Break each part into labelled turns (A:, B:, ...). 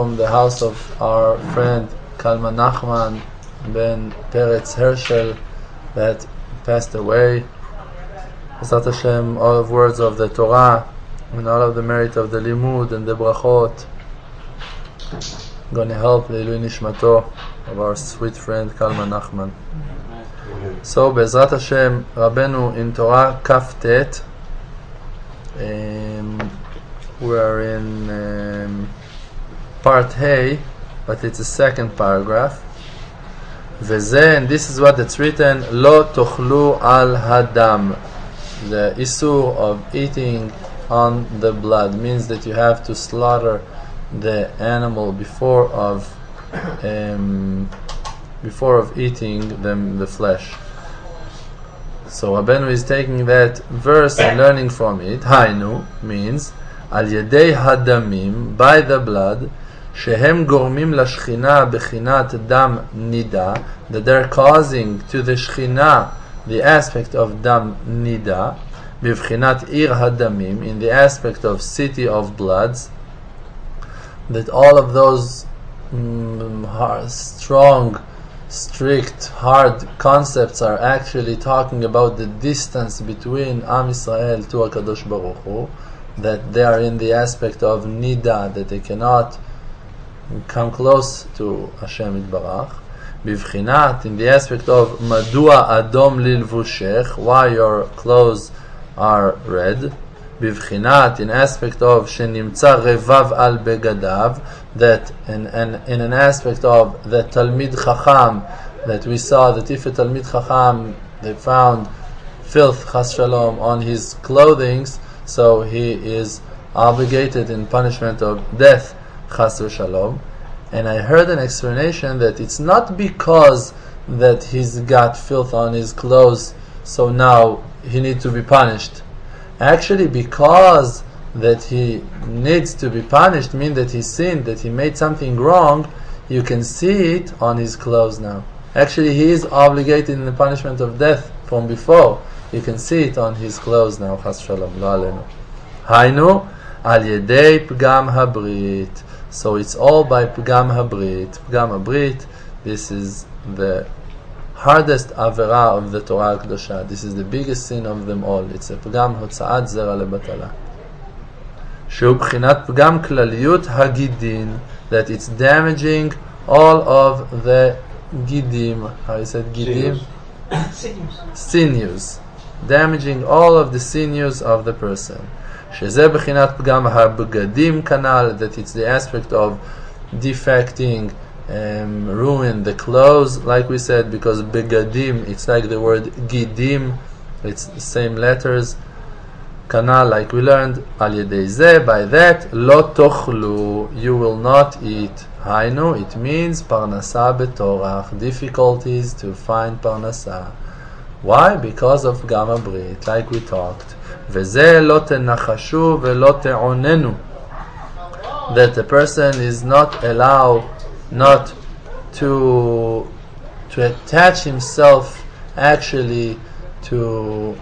A: from the house of our friend Kalman Nachman ben Peretz Hershel that passed away. B'ezrat Hashem, all of words of the Torah and all of the merit of the Limud and the Brachot going to help the Ilui Nishmato of our sweet friend Kalman Nachman. So B'ezrat Hashem, Rabbeinu in Torah Kaf Tet, we are in part Hey, but it's the second paragraph. V'zeh, and this is what it's written: Lo tochlu al hadam. The isur of eating on the blood means that you have to slaughter the animal before of eating the flesh. So Rabbeinu is taking that verse and learning from it. Hainu means al yedei hadamim, by the blood, shehem gormim lashchina bechinat dam nida, that they're causing to the shchina the aspect of dam nida, b'vchinat ir hadamim, in the aspect of city of bloods, that all of those strong, strict, hard concepts are actually talking about the distance between Am Yisrael to HaKadosh Baruch Hu, that they are in the aspect of nida, that they cannot come close to Hashem Yitbarach. Bivchinat, in the aspect of Madua Adom Lilvushech, why your clothes are red. Bivchinat, in aspect of Shenimtza Revav Al Begadav, that in an aspect of the Talmid Chacham, that we saw that if a Talmid Chacham, they found filth, Chas Shalom, on his clothing, so he is obligated in punishment of death, Chas Shalom. And I heard an explanation that it's not because that he's got filth on his clothes, so now he needs to be punished. Actually, because that he needs to be punished means that he sinned, that he made something wrong, you can see it on his clothes now. Actually, he is obligated in the punishment of death from before. You can see it on his clothes now. Chas Shalom, lo alenu. Hainu, al yedei pgam habrit. So it's all by Pgam Habrit. Pgam Habrit, this is the hardest avera of the Torah Kedosha. This is the biggest sin of them all. It's a Pgam Hotzaat Zera Lebatala. Shu B'chinat Pgam Klaliyut Hagidin, that it's damaging all of the Gidim. How you said Gidim? Sinews. Damaging all of the sinews of the person. Shezeh b'chinat pgam ha-b'gadim kanal, that it's the aspect of defecting, ruin the clothes, like we said, because begadim, it's like the word gidim, it's the same letters. Kanal, like we learned, al yedei zeh, by that, lo tochlu, you will not eat. Hainu, it means parnasa betorach, difficulties to find parnasa. Why? Because of Pgam Habrit, like we talked. V'zeh lo tenachashu ve'lo te'onenu, that the person is not allowed not to attach himself actually to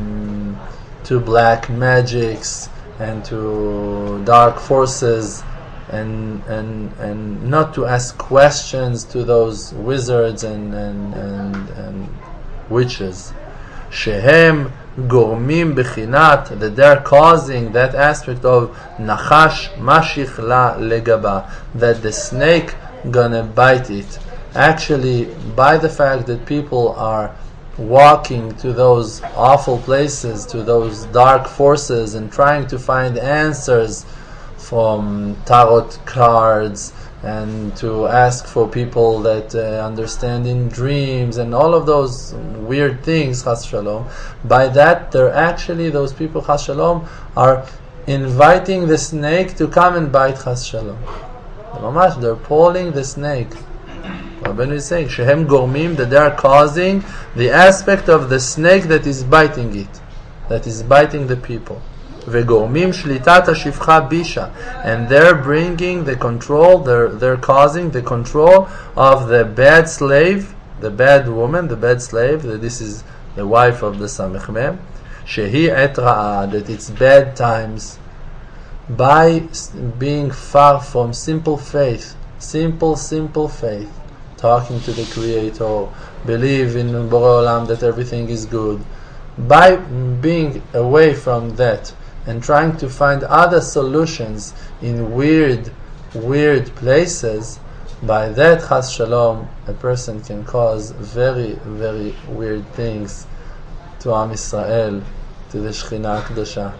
A: black magics and to dark forces, and not to ask questions to those wizards and witches. Shehem gormim bechinat, that they're causing that aspect of nachash mashich la legaba, that the snake gonna bite it. Actually, by the fact that people are walking to those awful places, to those dark forces, and trying to find answers from tarot cards, and to ask for people that understand in dreams, and all of those weird things, Chas Shalom. By that, they're actually, those people, Chas Shalom, are inviting the snake to come and bite, Chas Shalom. They're pulling the snake. Rabbeinu is saying, Shehem Gormim, that they are causing the aspect of the snake that is biting it, that is biting the people. Vegormim shlitat hashifcha bisha, and they're bringing the control, they're causing the control of the bad slave, the bad woman, the bad slave, that this is the wife of the Samech Mem, shehi et ra'ah, that it's bad times, by being far from simple faith, simple faith, talking to the Creator, believe in Borei Olam that everything is good, by being away from that and trying to find other solutions in weird places, by that, Chas Shalom, a person can cause very, very weird things to Am Yisrael, to the Shekhinah Kedosha.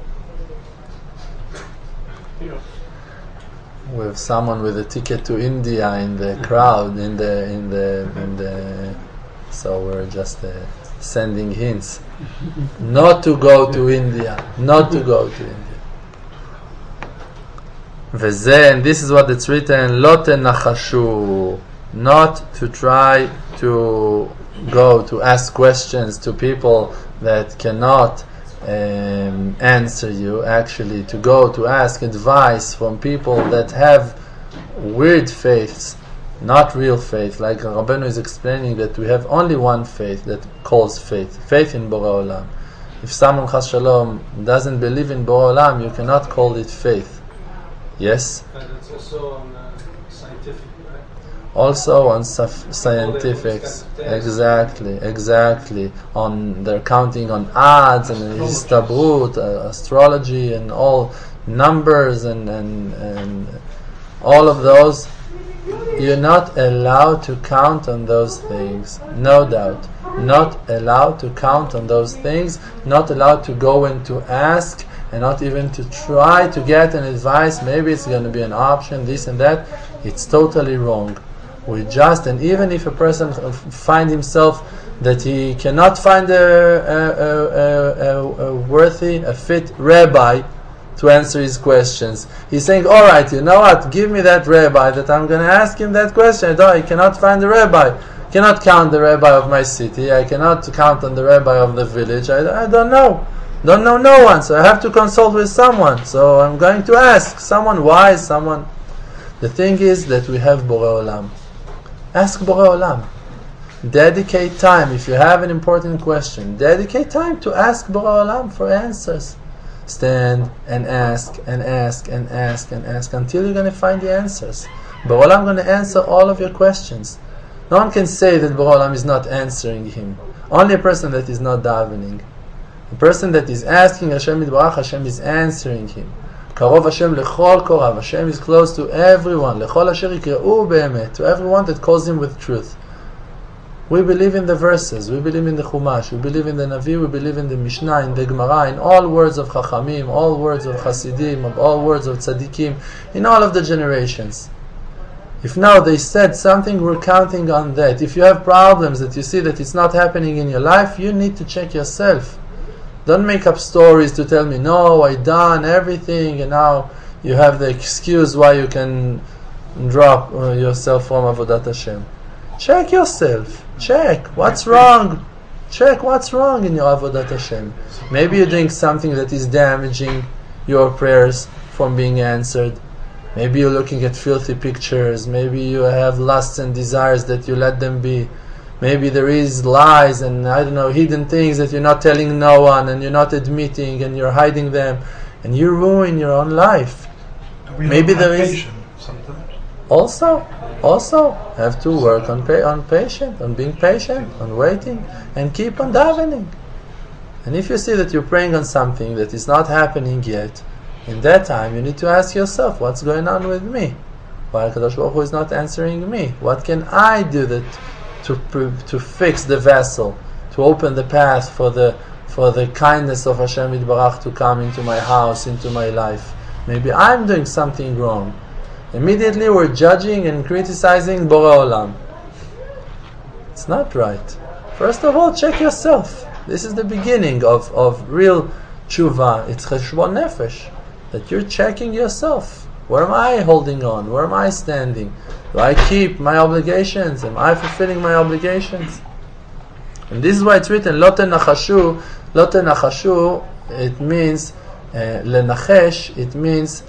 A: With someone with a ticket to India in the crowd, in the so we're just sending hints not to go to India, and this is what it's written, לא תנחשו, not to try to go to ask questions to people that cannot answer you, actually to go to ask advice from people that have weird faiths, not real faith, like Rabbeinu is explaining that we have only one faith that calls faith in Borei Olam. If someone, Chas Shalom, doesn't believe in Borei Olam, you cannot call it faith. Yes?
B: And it's also on scientific, right?
A: Also on scientifics, exactly. On they're counting on odds and histabrut, astrology, and all numbers and all of those. You're not allowed to count on those things, no doubt. Not allowed to count on those things. Not allowed to go and to ask, and not even to try to get an advice. Maybe it's going to be an option, this and that. It's totally wrong. And even if a person find himself that he cannot find a fit rabbi to answer his questions, he's saying, all right, you know what, give me that rabbi that I'm going to ask him that question. I cannot find the rabbi. I cannot count the rabbi of my city. I cannot count on the rabbi of the village. I don't know no one, so I have to consult with someone. So I'm going to ask someone wise, someone. The thing is that we have Borei Olam. Ask Borei Olam. Dedicate time. If you have an important question, dedicate time to ask Borei Olam for answers. Stand and ask until you're going to find the answers. Borei Olam is going to answer all of your questions. No one can say that Borei Olam is not answering him. Only a person that is not davening. The person that is asking Hashem Yitbarach, Hashem is answering him. Karov Hashem lechol korav. Hashem is close to everyone. Lechol asher yikra'u be'emet. To everyone that calls him with truth. We believe in the verses. We believe in the Chumash. We believe in the Navi. We believe in the Mishnah, in the Gemara, in all words of Chachamim, all words of Hasidim, all words of Tzadikim, in all of the generations. If now they said something, we're counting on that. If you have problems that you see that it's not happening in your life, you need to check yourself. Don't make up stories to tell me, no, I done everything, and now you have the excuse why you can drop yourself from Avodat Hashem. Check yourself. Check what's wrong. Check what's wrong in your Avodat Hashem. Maybe you're doing something that is damaging your prayers from being answered. Maybe you're looking at filthy pictures. Maybe you have lusts and desires that you let them be. Maybe there is lies and hidden things that you're not telling no one and you're not admitting and you're hiding them, and you ruin your own life. Maybe there is sometimes. Also have to work on being patient, on waiting, and keep on davening. And if you see that you're praying on something that is not happening yet, in that time you need to ask yourself, what's going on with me? Why HaKadosh Baruch Hu is not answering me? What can I do to fix the vessel, to open the path for the kindness of Hashem Yitbarach to come into my house, into my life? Maybe I'm doing something wrong. Immediately we're judging and criticizing Borei Olam. It's not right. First of all, check yourself. This is the beginning of real tshuva. It's cheshbon nefesh, that you're checking yourself. Where am I holding on? Where am I standing? Do I keep my obligations? Am I fulfilling my obligations? And this is why it's written, Lo tenachashu. Lo tenachashu, it means, lenachesh, it means,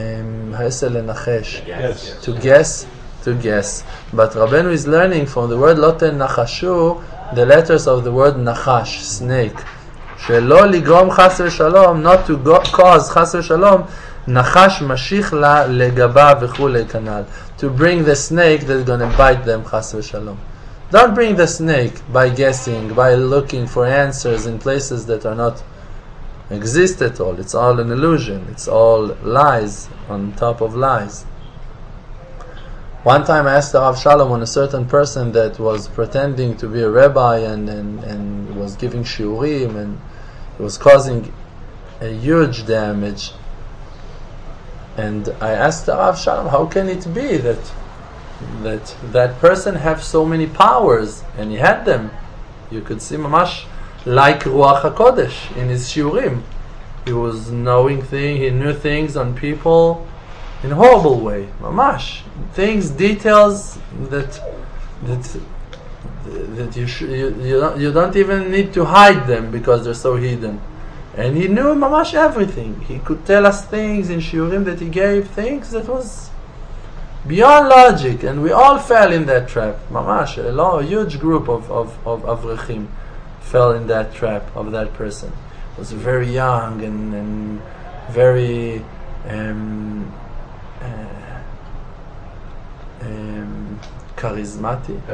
C: Yes.
A: to guess. But Rabbeinu is learning from the word Lo tenachashu, the letters of the word nachash, snake. Shelo ligrom chas v'shalom, not to cause chas v'shalom, Nachash mashich la legaba v'chule kanal. To bring the snake that's going to bite them, chas v'shalom. Don't bring the snake by guessing, by looking for answers in places that are not exist at all. It's all an illusion. It's all lies on top of lies. One time I asked the Rav Shalom on a certain person that was pretending to be a rabbi and was giving shiurim and was causing a huge damage. And I asked the Rav Shalom, how can it be that person have so many powers? And he had them. You could see mamash like Ruach HaKodesh in his shiurim. He was knowing things, he knew things on people in a horrible way. Mamash. Things, details that you don't even need to hide them because they're so hidden. And he knew mamash everything. He could tell us things in shiurim that he gave, things that was beyond logic, and we all fell in that trap. Mamash, a huge group of avrechim fell in that trap of that person. Was very young and very charismatic.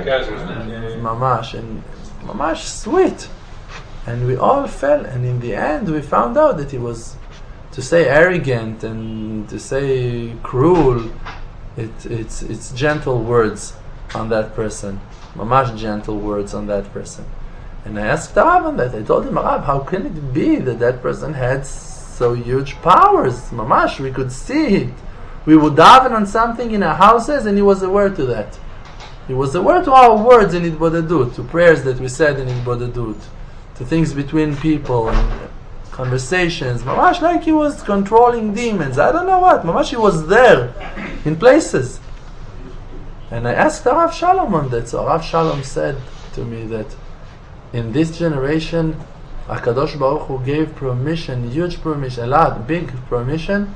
A: Mamash sweet. And we all fell, and in the end we found out that he was, to say arrogant and to say cruel, it's gentle words on that person. Mamash gentle words on that person. And I asked the Rav on that. I told him, Rav, how can it be that person had so huge powers? Mamash, we could see it. We would daven on something in our houses, and he was aware to that. He was aware to our words in Hitbodedut, to prayers that we said in Hitbodedut, to things between people and conversations. Mamash, like he was controlling demons. I don't know what. Mamash, he was there in places. And I asked the Rav Shalom on that. So Rav Shalom said to me that in this generation, HaKadosh Baruch Hu gave permission, huge permission, a lot, big permission,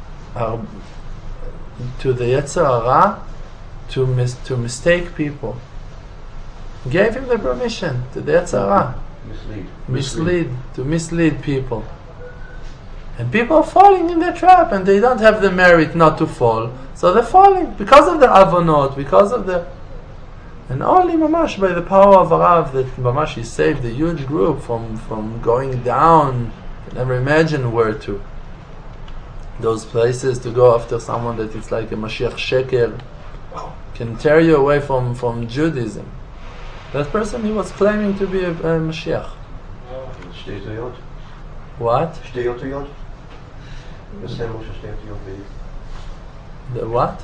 A: to the Yetzer Hara to mistake people. Gave him the permission to the Yetzer Hara. To mislead people. And people are falling in their trap, and they don't have the merit not to fall. So they're falling because of the avonot, because of the... And only mamash by the power of Rav that mamash he saved a huge group from going down. You never imagine where to. Those places to go after someone that it's like a Mashiach Sheker can tear you away from Judaism. That person, he was claiming to be a Mashiach. What? The what?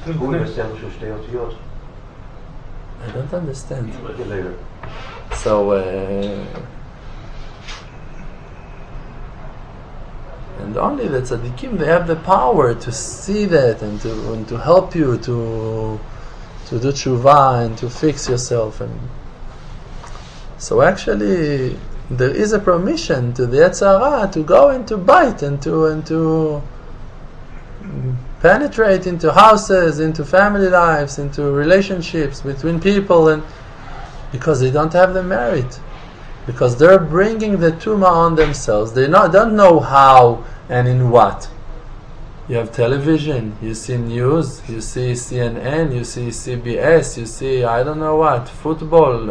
A: I don't understand. So, and only the tzaddikim, they have the power to see that and to help you to do tshuva and to fix yourself. And so actually, there is a permission to the Yetzer Hara to go and to bite and to penetrate into houses, into family lives, into relationships between people, and because they don't have the merit, because they're bringing the tumah on themselves. They don't know how and in what. You have television, you see news, you see CNN, you see CBS, you see I don't know what, football,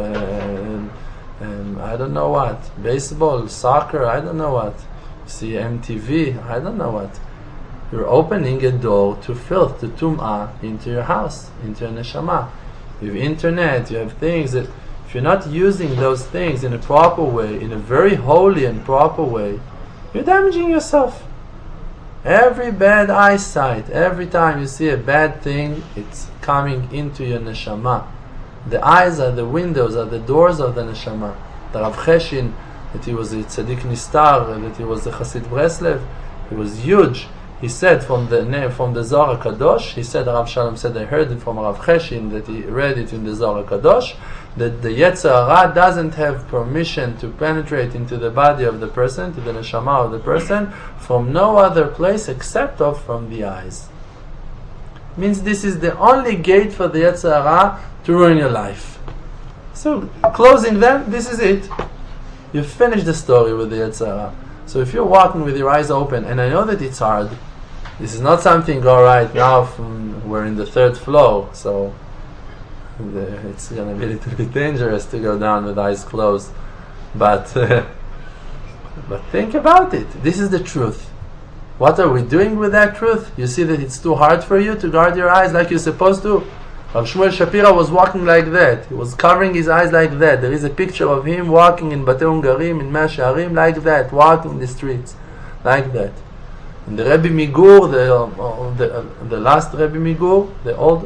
A: I don't know what, baseball, soccer, I don't know what. You see MTV, I don't know what. You're opening a door to filth, to tum'ah, into your house, into your neshama. You have internet, you have things that, if you're not using those things in a proper way, in a very holy and proper way, you're damaging yourself. Every bad eyesight, every time you see a bad thing, it's coming into your neshama. The eyes are the windows, are the doors of the neshama. The Rav Cheshin, that he was a tzaddik nistar, that he was a Chassid Breslev, he was huge. He said from the Zohar Kadosh, he said, Rav Shalom said, I heard it from Rav Cheshin, that he read it in the Zohar Kadosh, that the Yetzer Hara doesn't have permission to penetrate into the body of the person, to the neshama of the person, from no other place except from the eyes. Means this is the only gate for the Yetzer Hara to ruin your life. So, closing them, this is it. You finish the story with the Yetzer Hara. So if you're walking with your eyes open, and I know that it's hard, This is not something, all right, now we're in the 3rd floor, so it's going to be a little bit dangerous to go down with eyes closed. But think about it. This is the truth. What are we doing with that truth? You see that it's too hard for you to guard your eyes like you're supposed to? Rav Shmuel Shapira was walking like that. He was covering his eyes like that. There is a picture of him walking in Batei Ungarim, in Mea Shearim, like that, walking in the streets, like that. And the Rebbe Migur, the last Rebbe Migur, the old,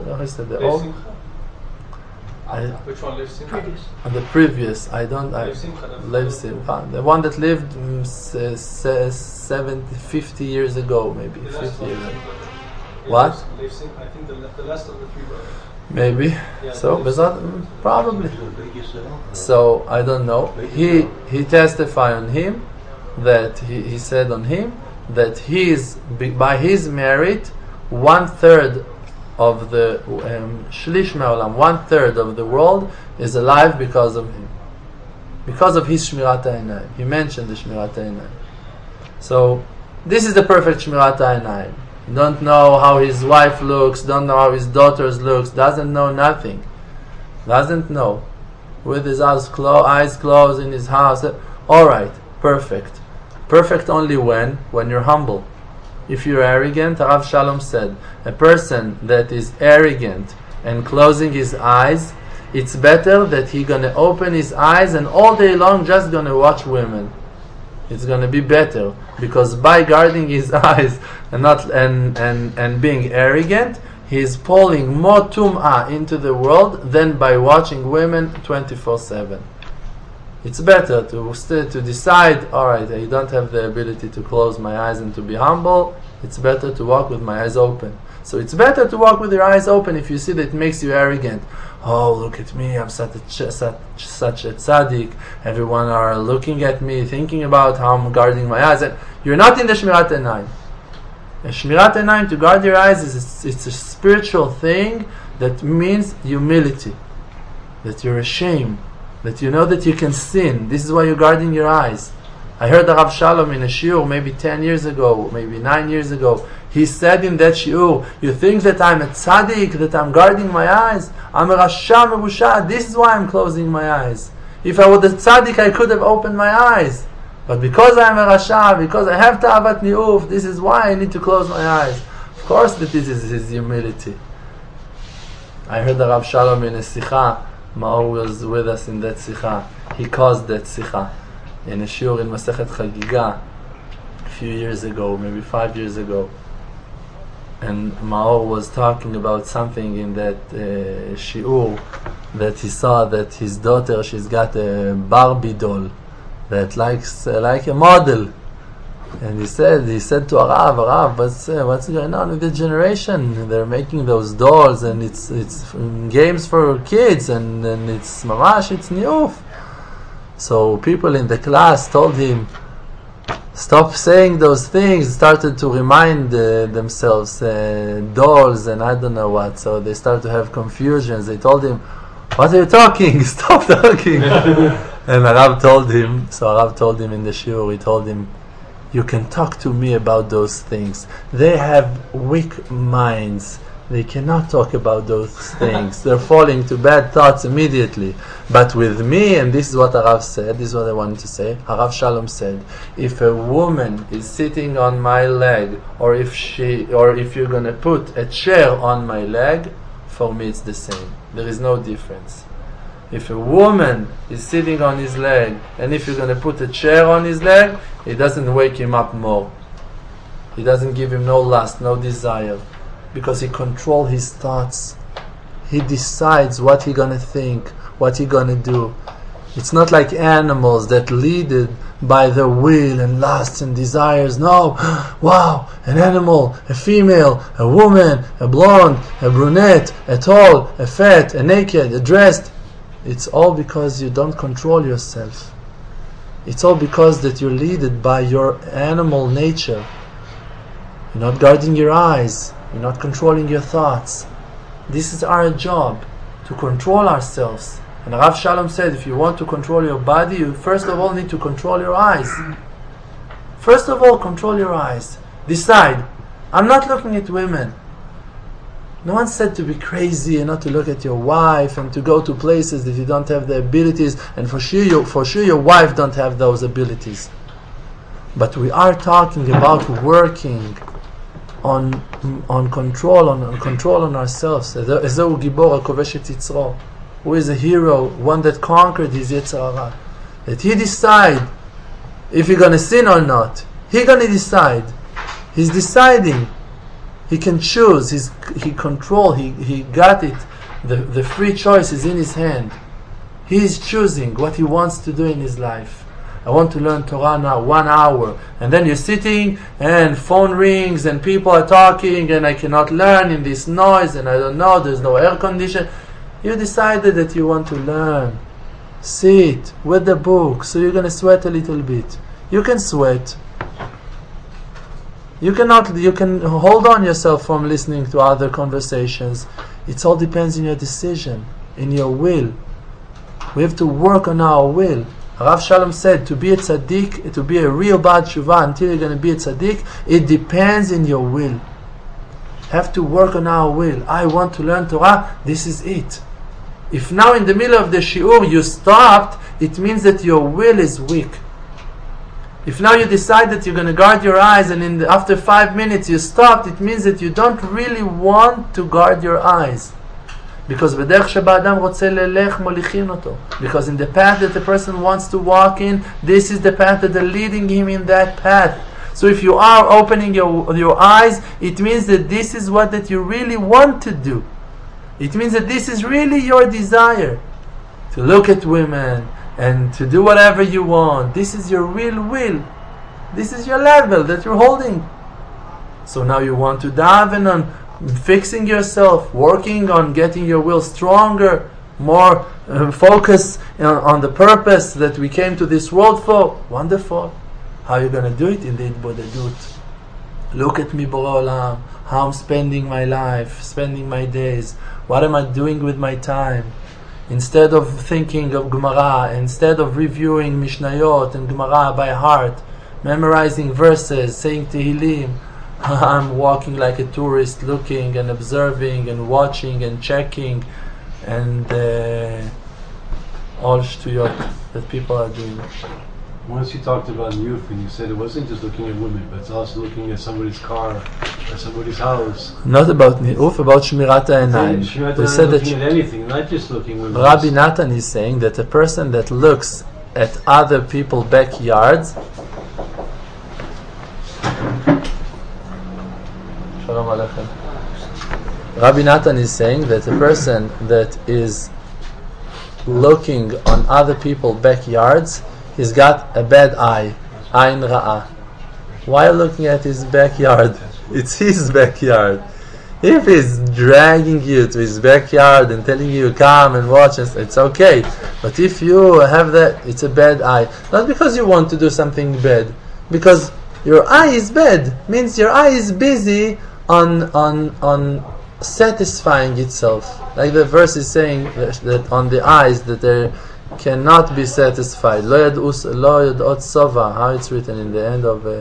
B: which one, Lev Simcha?
A: The previous, Lev Simcha, the one that lived 50 years ago, maybe 50 years ago. What?
B: Lev Simcha, I think the last of the 3 brothers.
A: Maybe.
B: Yeah,
A: so, probably. So, I don't know. He testified on him that he said on him that by his merit, 1/3 of the Shlish Me'olam, 1/3 of the world is alive because of him. Because of his Shmirat HaEinayim. He mentioned the Shmirat HaEinayim. So, this is the perfect Shmirat HaEinayim. Don't know how his wife looks, don't know how his daughters looks, doesn't know nothing. Doesn't know. With his eyes closed in his house. Alright, perfect. Perfect only when you're humble. If you're arrogant, Rav Shalom said, a person that is arrogant and closing his eyes, it's better that he gonna open his eyes and all day long just gonna watch women. It's gonna be better, because by guarding his eyes and being arrogant, he's pulling more tum'ah into the world than by watching women 24/7. It's better to decide, alright, I don't have the ability to close my eyes and to be humble. It's better to walk with my eyes open. So it's better to walk with your eyes open if you see that it makes you arrogant. Oh, look at me, I'm such a tzaddik. Everyone are looking at me, thinking about how I'm guarding my eyes. And you're not in the Shmirat HaEinayim. A Shmirat HaEinayim, to guard your eyes, it's a spiritual thing that means humility. That you're ashamed. That you know that you can sin. This is why you're guarding your eyes. I heard the Rav Shalom in a shiur maybe 10 years ago, maybe 9 years ago. He said in that shiur, you think that I'm a tzaddik, that I'm guarding my eyes? I'm a rasha mebusha. This is why I'm closing my eyes. If I were the tzaddik, I could have opened my eyes. But because I'm a rasha, because I have ta'avat ni'uf, this is why I need to close my eyes. Of course that this is his humility. I heard the Rav Shalom in a sicha. Maor was with us in that sicha. He caused that sicha in a shiur in Masechet Chagiga a few years ago, maybe 5 years ago. And Maor was talking about something in that shiur that he saw that his daughter, she's got a Barbie doll that likes like a model. And he said to Arav, what's going on with the generation? They're making those dolls, and it's games for kids, and it's mamash, it's niuf. So people in the class told him, stop saying those things. Started to remind themselves dolls and I don't know what. So they started to have confusions. They told him, what are you talking? Stop talking. And Arav told him in the shiur, he told him, you can talk to me about those things. They have weak minds. They cannot talk about those things. They're falling to bad thoughts immediately. But with me, and this is what Arav said, this is what I wanted to say, Arav Shalom said, if a woman is sitting on my leg, or if you're going to put a chair on my leg, for me it's the same. There is no difference. If a woman is sitting on his leg, and if you're going to put a chair on his leg, it doesn't wake him up more. It doesn't give him no lust, no desire. Because he controls his thoughts. He decides what he's going to think, what he's going to do. It's not like animals that leaded by their will and lusts and desires. No, wow, an animal, a female, a woman, a blonde, a brunette, a tall, a fat, a naked, a dressed. It's all because you don't control yourself. It's all because that you're led by your animal nature. You're not guarding your eyes. You're not controlling your thoughts. This is our job, to control ourselves. And Rav Shalom said, if you want to control your body, you first of all need to control your eyes. First of all, control your eyes. Decide. I'm not looking at women. No one said to be crazy and not to look at your wife and to go to places that you don't have the abilities, and for sure your wife don't have those abilities. But we are talking about working on control on ourselves. Ezehu Gibor HaKovesh et Yitzro, who is a hero, one that conquered his Yetzer Hara. That he decide if he's going to sin or not. He's going to decide. He's deciding. He can choose. He got it. The free choice is in his hand. He is choosing what he wants to do in his life. I want to learn Torah now, 1 hour. And then you're sitting and phone rings and people are talking and I cannot learn in this noise and I don't know, there's no air condition. You decided that you want to learn. Sit with the book, so you're going to sweat a little bit. You can sweat. You can hold on yourself from listening to other conversations. It all depends on your decision, in your will. We have to work on our will. Rav Shalom said, to be a tzaddik, to be a real Ba'al Tshuva until you're going to be a tzaddik, it depends in your will. Have to work on our will. I want to learn Torah, this is it. If now in the middle of the shiur you stopped, it means that your will is weak. If now you decide that you're going to guard your eyes and after 5 minutes you stopped, it means that you don't really want to guard your eyes. Because in the path that the person wants to walk in, this is the path that they're leading him in that path. So if you are opening your eyes, it means that this is what that you really want to do. It means that this is really your desire. To look at women and to do whatever you want. This is your real will. This is your level that you're holding. So now you want to daven on fixing yourself, working on getting your will stronger, more focus on the purpose that we came to this world for. Wonderful. How are you going to do it? In the Hitbodedut. Look at me, Borei Olam, how I'm spending my life, spending my days. What am I doing with my time? Instead of thinking of Gemara, instead of reviewing Mishnayot and Gemara by heart, memorizing verses, saying Tehillim, I'm walking like a tourist, looking and observing and watching and checking and all shtuyot that people are doing.
C: Once you talked about niyuf and you said it wasn't just looking at women, but it's also looking at somebody's car or somebody's house.
A: Not about niyuf, about shmirat ha'einayim.
C: We said that looking at anything, not just looking at women.
A: Rabbi Natan is saying that a person that looks at other people's backyards, Shalom Aleichem. Rabbi Natan is saying that a person that is looking on other people's backyards, he's got a bad eye, ayn ra'ah. Why looking at his backyard? It's his backyard. If he's dragging you to his backyard and telling you come and watch, it's okay. But if you have that, it's a bad eye. Not because you want to do something bad, because your eye is bad. Means your eye is busy on satisfying itself. Like the verse is saying that on the eyes that there cannot be satisfied. Lo yad'ot sova. How it's written in the end of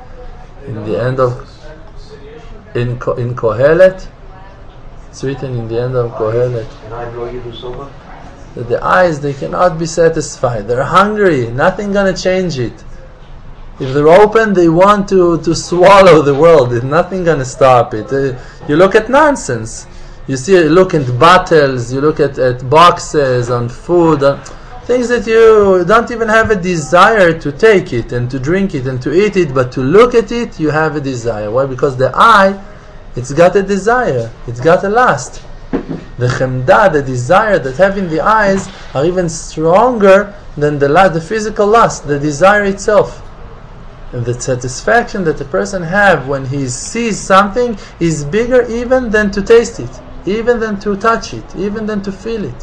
A: in Kohelet. It's written in the end of Kohelet that the eyes, they cannot be satisfied. They're hungry. Nothing gonna change it. If they're open, they want to swallow the world. There's nothing gonna stop it. You look at nonsense. You look at bottles. You look at boxes on food. Things that you don't even have a desire to take it and to drink it and to eat it, but to look at it, you have a desire. Why? Because the eye, it's got a desire. It's got a lust. The chemda, the desire that have in the eyes, are even stronger than the physical lust, the desire itself. And the satisfaction that a person have when he sees something is bigger even than to taste it, even than to touch it, even than to feel it.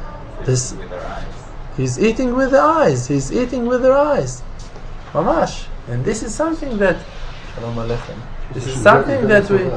A: He's eating with the eyes. He's eating with their eyes. Mamash. And this is something that... Shalom Aleichem. This is something that we...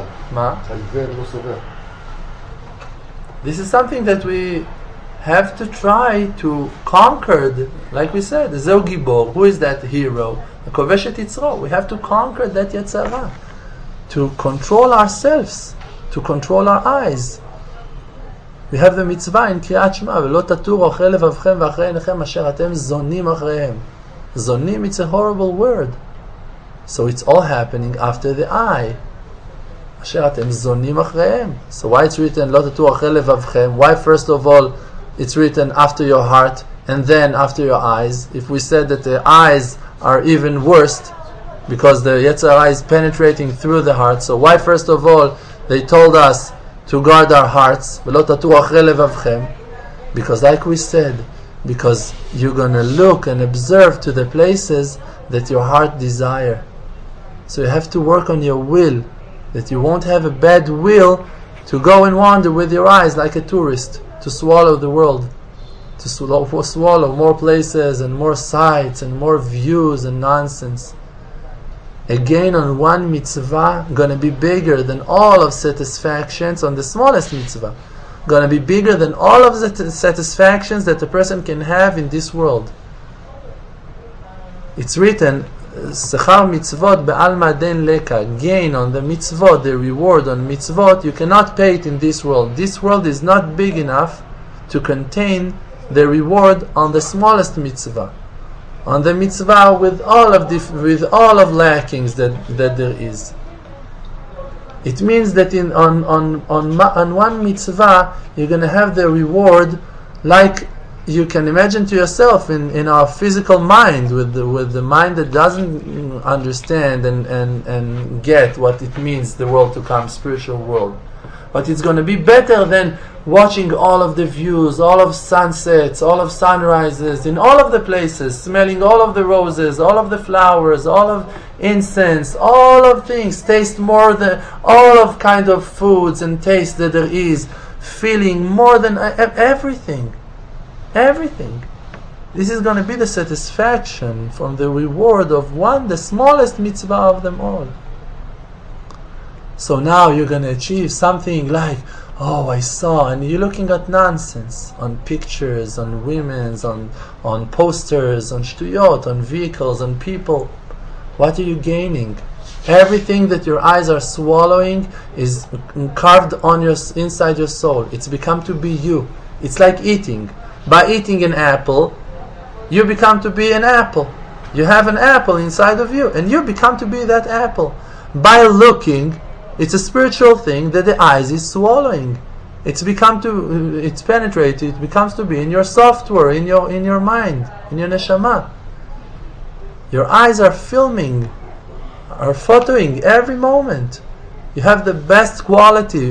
A: This is something that we have to try to conquer. Like we said, Ezehu Gibor. Who is that hero? HaKovesh et Yitzro. We have to conquer that Yetzer Hara. to control ourselves, to control our eyes. We have the mitzvah in Kriyat Shema, ולא תטורו אחרי לבבכם ואחרי עיניכם אשר אתם זונים אחריהם. Zonim, it's a horrible word. So it's all happening after the eye. אשר אתם זונים אחריהם. So why it's written לא תטורו אחרי לבבכם? Why first of all it's written after your heart and then after your eyes? If we said that the eyes are even worse because the Yetzer Hara is penetrating through the heart, so why first of all they told us to guard our hearts? ולא תטורו אחרי לבבכם. Because like we said, because you're going to look and observe to the places that your heart desire. So you have to work on your will, that you won't have a bad will to go and wander with your eyes like a tourist, to swallow the world, to swallow more places and more sights and more views and nonsense. Again, on one mitzvah, going to be bigger than all of satisfactions on the smallest mitzvah. Going to be bigger than all of the satisfactions that a person can have in this world. It's written, Sechar mitzvot be'alma den leka, gain on the mitzvot, the reward on mitzvot, you cannot pay it in this world. This world is not big enough to contain the reward on the smallest mitzvah, on the mitzvah with all of lackings that there is. It means that on one mitzvah you're going to have the reward like you can imagine to yourself in our physical mind, with the mind that doesn't understand and get what it means, the world to come, spiritual world. But it's going to be better than watching all of the views, all of sunsets, all of sunrises, in all of the places, smelling all of the roses, all of the flowers, all of incense, all of things, taste more than all of kind of foods and taste that there is, feeling more than everything. Everything. This is going to be the satisfaction from the reward of one, the smallest mitzvah of them all. So now you're going to achieve something like, oh, I saw, and you're looking at nonsense on pictures, on women's, on posters, on shtuyot, on vehicles, on people. What are you gaining? Everything that your eyes are swallowing is carved on inside your soul. It's become to be you. It's like eating. By eating an apple, you become to be an apple. You have an apple inside of you, and you become to be that apple. By looking, it's a spiritual thing that the eyes is swallowing. It's penetrated. It becomes to be in your software, in your mind, in your neshama. Your eyes are filming, are photoing every moment. You have the best quality,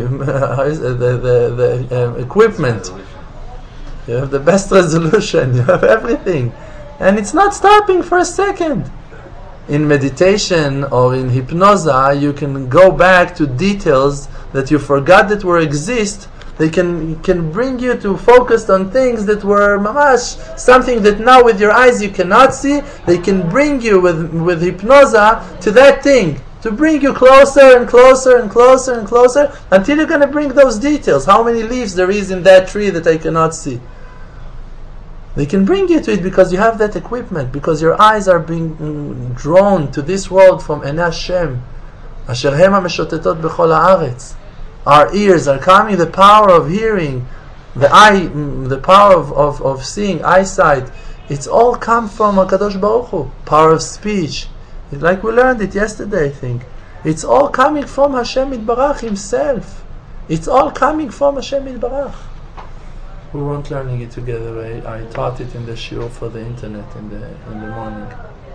A: the equipment. You have the best resolution. You have everything, and it's not stopping for a second. In meditation or in hypnosis, you can go back to details that you forgot that exist. They can bring you to focus on things that were mamash, something that now with your eyes you cannot see. They can bring you with hypnosis to that thing, to bring you closer and closer and closer and closer until you're going to bring those details. How many leaves there is in that tree that I cannot see? They can bring you to it because you have that equipment, because your eyes are being drawn to this world from Enei Hashem. Asher hema meshotetot b'chol haaretz. Our ears are coming, the power of hearing, the power of seeing, eyesight. It's all come from HaKadosh Baruch Hu. Power of speech. Like we learned it yesterday, I think. It's all coming from Hashem Yitbarach Himself. It's all coming from Hashem Yitbarach. We weren't learning it together. I taught it in the shiur for the internet in the morning.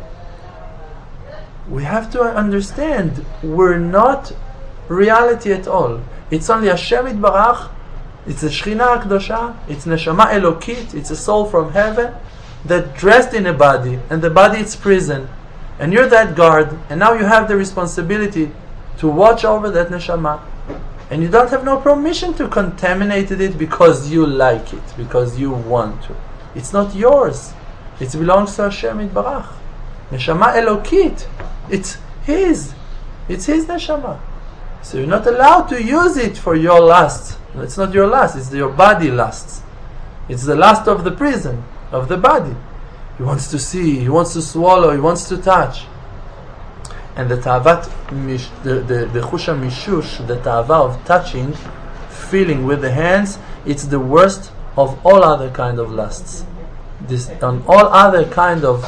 A: We have to understand we're not reality at all. It's only Hashem Yitbarach. It's a Shechina Akdosha. It's Neshama Elokit. It's a soul from heaven that dressed in a body, and the body is prison. And you're that guard, and now you have the responsibility to watch over that Neshama. And you don't have no permission to contaminate it because you like it, because you want to. It's not yours. It belongs to Hashem Yitbarach. Neshama Elokit. It's His. It's His Neshama. So you're not allowed to use it for your lust. It's not your lust, it's your body lusts. It's the lust of the prison, of the body. He wants to see, he wants to swallow, he wants to touch. And the ta'avat, the chusha mishush, the ta'ava of touching, feeling with the hands, it's the worst of all other kind of lusts. This on all other kind of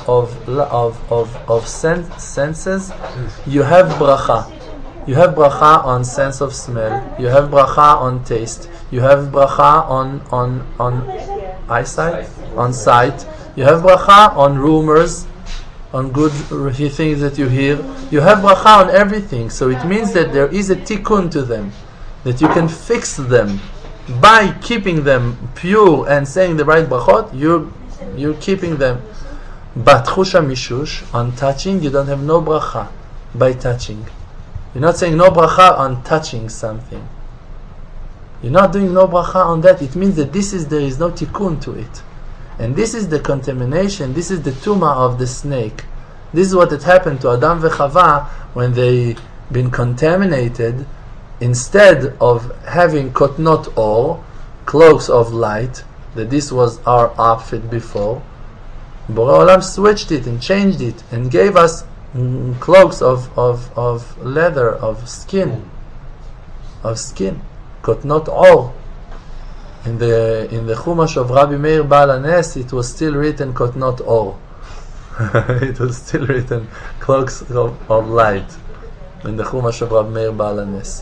A: senses, you have bracha. You have bracha on sense of smell. You have bracha on taste. You have bracha on eyesight, on sight. You have bracha on rumors, on good things that you hear. You have bracha on everything. So it means that there is a tikkun to them, that you can fix them by keeping them pure and saying the right brachot. You're keeping them. But chusha mishush, on touching, you don't have no bracha by touching. You're not saying no bracha on touching something. You're not doing no bracha on that. It means that there is no tikkun to it. And this is the contamination, this is the tumah of the snake. This is what had happened to Adam and Chava when they been contaminated. Instead of having kotnot or, cloaks of light, that this was our outfit before, Borei Olam switched it and changed it and gave us cloaks of leather, of skin, kotnot or. In the Chumash of Rabbi Meir Baal HaNes, it was still written kotnot or. It was still written cloaks of light in the Chumash of Rabbi Meir Baal HaNes.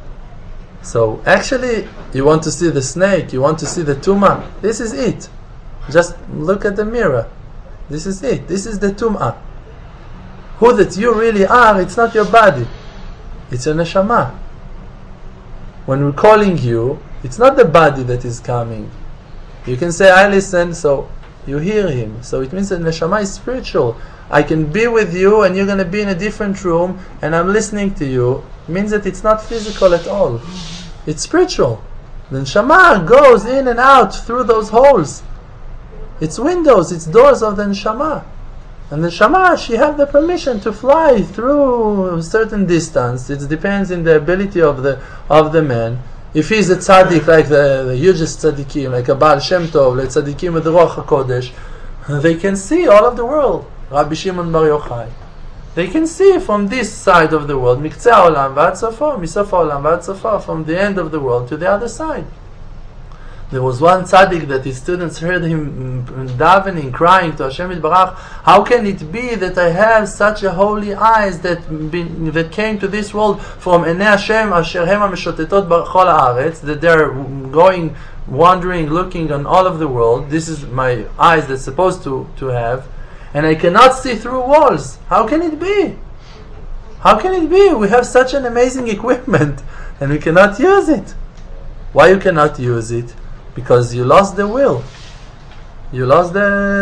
A: So actually, you want to see the snake, you want to see the tumah. This is it. Just look at the mirror. This is it. This is the tumah. Who that you really are, it's not your body. It's your neshama. When we're calling you, it's not the body that is coming. You can say, I listen, so you hear him. So it means that neshama is spiritual. I can be with you and you're going to be in a different room and I'm listening to you. It means that it's not physical at all. It's spiritual. The neshama goes in and out through those holes. It's windows, it's doors of the neshama. And the neshama, she has the permission to fly through a certain distance. It depends on the ability of the man. If he's a tzaddik, like the hugest tzaddikim, like a Baal Shem Tov, like tzaddikim with the Ruach HaKodesh, they can see all of the world. Rabbi Shimon Bar Yochai. They can see from this side of the world, Miktzeh Olam V'ad Sofo, Misof Olam V'ad Sofo, from the end of the world to the other side. There was one tzaddik that his students heard him davening, crying to Hashem Yitbarach, how can it be that I have such a holy eyes that came to this world from Enei Hashem Asher Hema Meshotetot B'chol Haaretz, that they're going, wandering, looking on all of the world. This is my eyes that's supposed to have, and I cannot see through walls. How can it be? How can it be? We have such an amazing equipment and we cannot use it. Why you cannot use it? Because you lost the will. You lost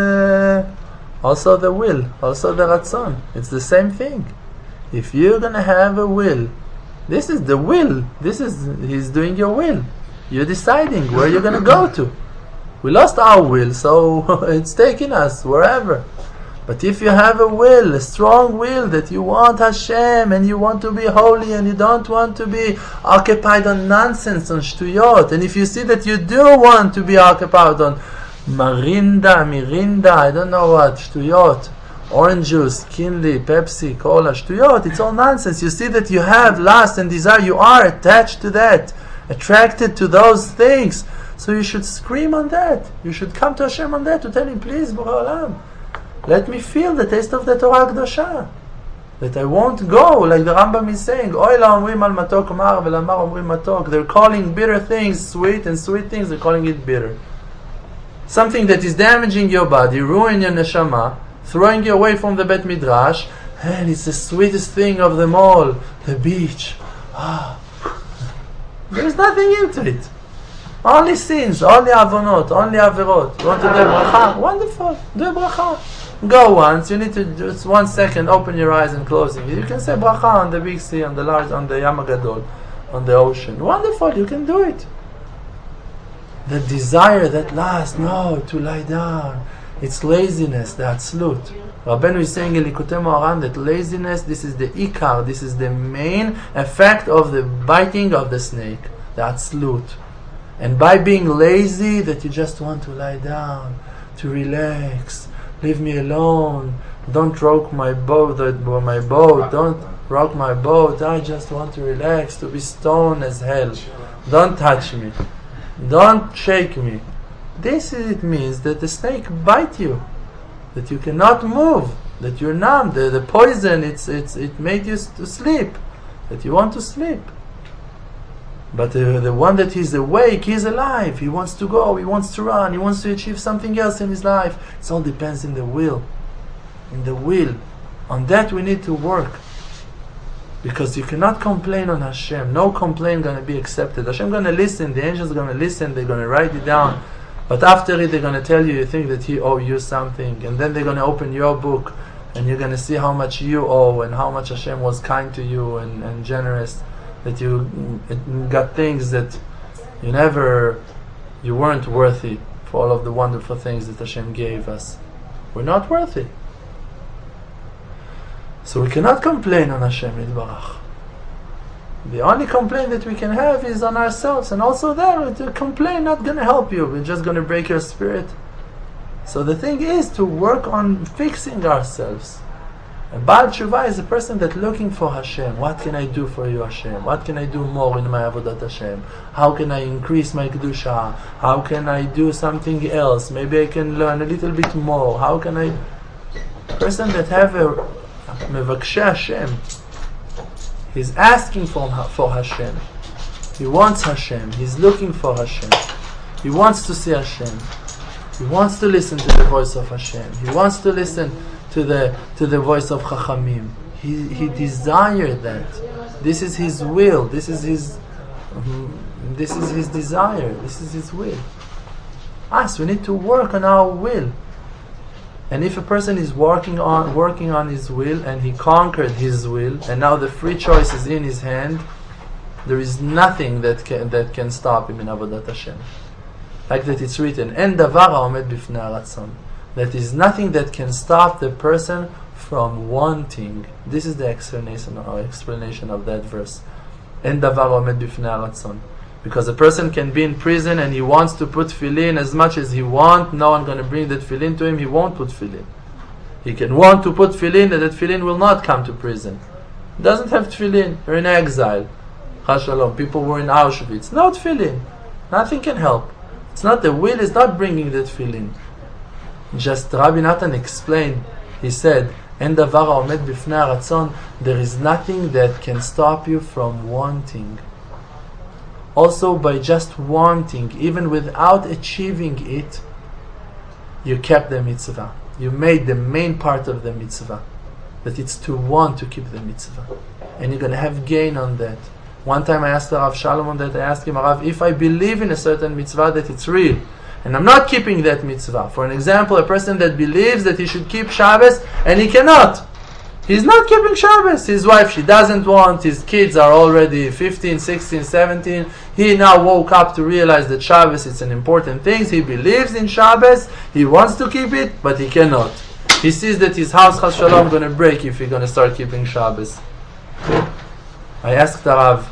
A: also the will, also the ratzon. It's the same thing. If you're going to have a will, this is the will. He's doing your will. You're deciding where you're going to go to. We lost our will, so it's taking us wherever. But if you have a will, a strong will that you want Hashem and you want to be holy and you don't want to be occupied on nonsense, on shtuyot, and if you see that you do want to be occupied on mirinda, I don't know what, shtuyot, orange juice, Kinley, Pepsi, Cola, shtuyot, it's all nonsense. You see that you have lust and desire, you are attached to that, attracted to those things. So you should scream on that. You should come to Hashem on that, to tell him, please, Borei Olam, let me feel the taste of the Torah Kedosha. That I won't go, like the Rambam is saying, Oy la omrim al matok mar ve'la mar omrim matok. They're calling bitter things sweet, and sweet things they're calling it bitter. Something that is damaging your body, ruining your neshama, throwing you away from the Bet Midrash, and it's the sweetest thing of them all, the beach. There's nothing into it. Only sins, only avonot, only averot. You want to do a bracha? Wonderful, do a bracha. Go once, you need to just 1 second open your eyes and close them. You can say bracha on the big sea, on the large, on the Yam HaGadol, on the ocean. Wonderful, you can do it. The desire, that last, no, to lie down. It's laziness, the atzlut. Rabbeinu is saying in Likutei Moharan that laziness, this is the ikar, this is the main effect of the biting of the snake, the atzlut. And by being lazy, that you just want to lie down, to relax, leave me alone, don't rock my boat, don't. rock my boat. I just want to relax, to be stoned as hell. Don't touch me. Don't shake me. It means that the snake bite you, that you cannot move, that you're numb. The poison, it made you to sleep, that you want to sleep. But the one that is awake, he's alive. He wants to go, he wants to run, he wants to achieve something else in his life. It all depends in the will. In the will. On that we need to work. Because you cannot complain on Hashem. No complaint going to be accepted. Hashem going to listen, the angels going to listen, they're going to write it down. But after it, they're going to tell you think that he owe you something. And then they're going to open your book, and you're going to see how much you owe, and how much Hashem was kind to you and generous. That you got things that you weren't worthy for all of the wonderful things that Hashem gave us. We're not worthy. So we cannot complain on Hashem Yitbarach. The only complaint that we can have is on ourselves, and also there, to complain not going to help you. We're just going to break your spirit. So the thing is to work on fixing ourselves. A Baal Tshuva is a person that's looking for Hashem. What can I do for you, Hashem? What can I do more in my Avodat Hashem? How can I increase my Kedusha? How can I do something else? Maybe I can learn a little bit more. How can I... Person that have a Mevakshe Hashem, he's asking for Hashem. He wants Hashem. He's looking for Hashem. He wants to see Hashem. He wants to listen to the voice of Hashem. He wants to listen to the voice of Chachamim. He desired that. This is his will. This is his desire. This is his will. Us, we need to work on our will. And if a person is working on his will, and he conquered his will, and now the free choice is in his hand, there is nothing that can stop him in Avodat Hashem. Like that it's written, En davar ha'omed bifnei haratzon. That is nothing that can stop the person from wanting. This is the explanation of that verse. En davar ha'omed bifnei haratzon. Because a person can be in prison and he wants to put tefillin as much as he wants. No one going to bring that tefillin to him. He won't put tefillin. He can want to put tefillin, and that tefillin will not come to prison. He doesn't have tefillin. You're in exile. Chas shalom. People were in Auschwitz. No tefillin. Nothing can help. It's not the will is not bringing that tefillin. Just Rabbi Natan explained. He said, "En davar ha'omed bifnei haratzon." There is nothing that can stop you from wanting. Also, by just wanting, even without achieving it, you kept the mitzvah. You made the main part of the mitzvah. That it's to want to keep the mitzvah. And you're going to have gain on that. One time I asked Rav Shalom that, I asked him, Rav, if I believe in a certain mitzvah that it's real, and I'm not keeping that mitzvah. For an example, a person that believes that he should keep Shabbos, and he cannot. He's not keeping Shabbos. His wife, she doesn't want. His kids are already 15, 16, 17. He now woke up to realize that Shabbos is an important thing. He believes in Shabbos. He wants to keep it, but he cannot. He sees that his house, Chas Shalom, going to break if he's going to start keeping Shabbos. I asked the Rav,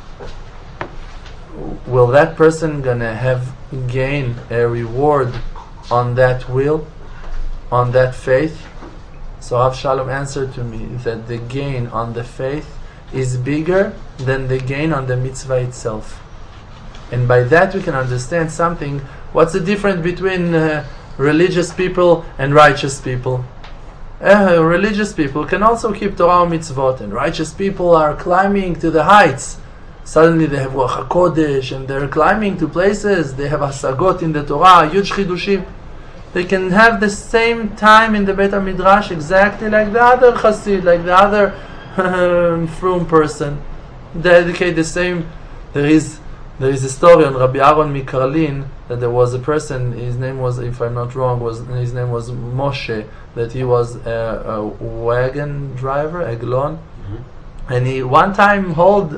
A: will that person going to gain a reward on that will, on that faith? So Rav Shalom answered to me that the gain on the faith is bigger than the gain on the mitzvah itself. And by that we can understand something. What's the difference between religious people and righteous people? Religious people can also keep Torah and mitzvot, and righteous people are climbing to the heights. Suddenly they have Ruach HaKodesh, and they're climbing to places. They have hasagot in the Torah, huge chidushim. They can have the same time in the Beit HaMidrash exactly like the other Chassid, like the other frum person. Dedicate the same. There is a story on Rabbi Aaron Mikarlin that there was a person. His name was, if I'm not wrong, his name was Moshe. That he was a wagon driver, Eglon, and he one time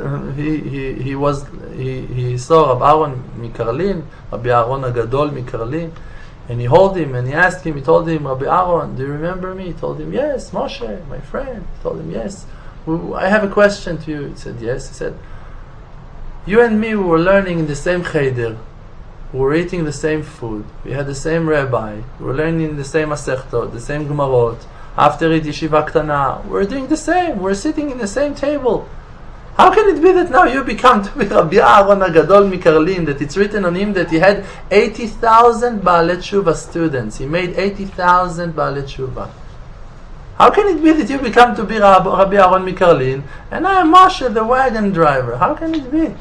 A: he saw Rabbi Aaron Mikarlin, Rabbi Aaron Agadol Mikarlin. And he told him, Rabbi Aaron, do you remember me? He told him, yes, Moshe, my friend. He told him, yes. I have a question to you. He said, yes. He said, you and me, we were learning in the same cheder. We were eating the same food. We had the same rabbi. We were learning the same masechtot, the same gemarot. after it Yeshiva Ktana. We're doing the same. We're sitting in the same table. How can it be that now you become to be Rabbi Aaron HaGadol Mikarlin, that it's written on him that he had 80,000 Baalei Tshuva students. He made 80,000 Baalei Tshuva. How can it be that you become to be Rabbi Aaron Mikarlin and I am Moshe, the wagon driver? How can it be?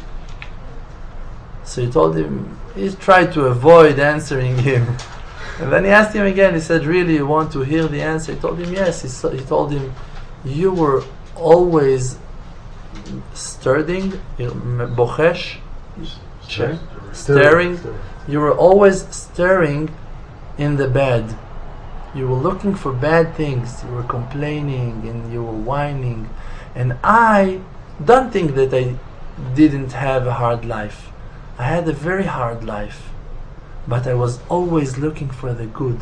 A: So he told him, he tried to avoid answering him. And then he asked him again, he said, really, you want to hear the answer? He told him, yes. He told him, you were always stirring, bochesh, stirring. You were always stirring in the bed. You were looking for bad things. You were complaining and you were whining. And I don't think that I didn't have a hard life. I had a very hard life. But I was always looking for the good.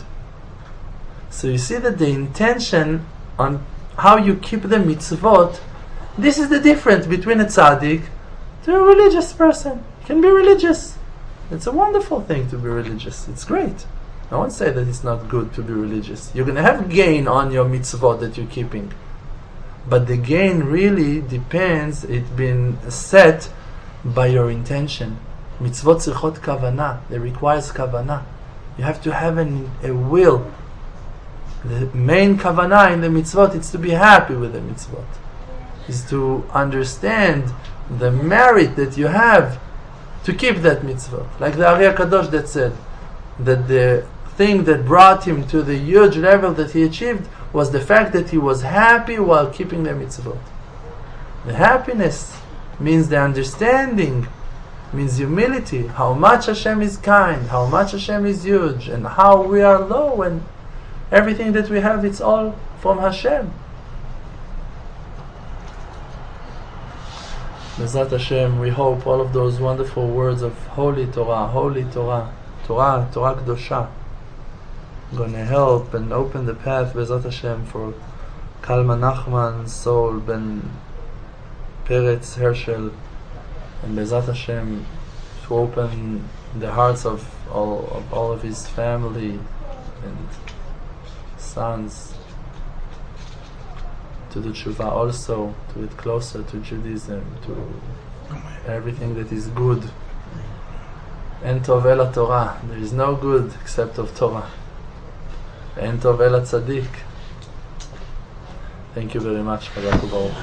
A: So you see that the intention on how you keep the mitzvot, this is the difference between a tzaddik to a religious person. You can be religious. It's a wonderful thing to be religious. It's great. I won't say that it's not good to be religious. You're going to have gain on your mitzvot that you're keeping. But the gain really depends, it's been set by your intention. Mitzvot tzrichot kavanah. It requires kavanah. You have to have a will. The main kavanah in the mitzvot is to be happy with the mitzvot. Is to understand the merit that you have to keep that mitzvot. Like the Ari HaKadosh that said that the thing that brought him to the huge level that he achieved was the fact that he was happy while keeping the mitzvot. The happiness means the understanding, means humility, how much Hashem is kind, how much Hashem is huge, and how we are low, and everything that we have, it's all from Hashem. Bezrat Hashem, we hope all of those wonderful words of Holy Torah, Torah Kedosha, going to help and open the path, Bezrat Hashem, for Kalman Nachman, Sol, Ben Peretz, Hershel, and Bezrat Hashem to open the hearts of all of his family and sons to the tshuva also, to get closer to Judaism, to everything that is good. En tov ela Torah. There is no good except of Torah. En tov ela tzaddik. Thank you very much, Chazak u'Baruch.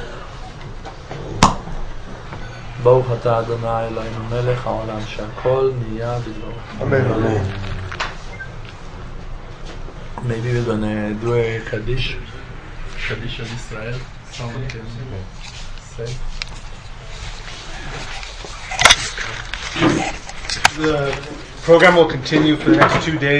A: Baruch atah Adonai Eloheinu melech haolam she'akol niya b'dvaro.
D: Amen.
A: Maybe we're gonna do a Kaddish of Israel. Someone can say.
D: The program will continue for the next 2 days.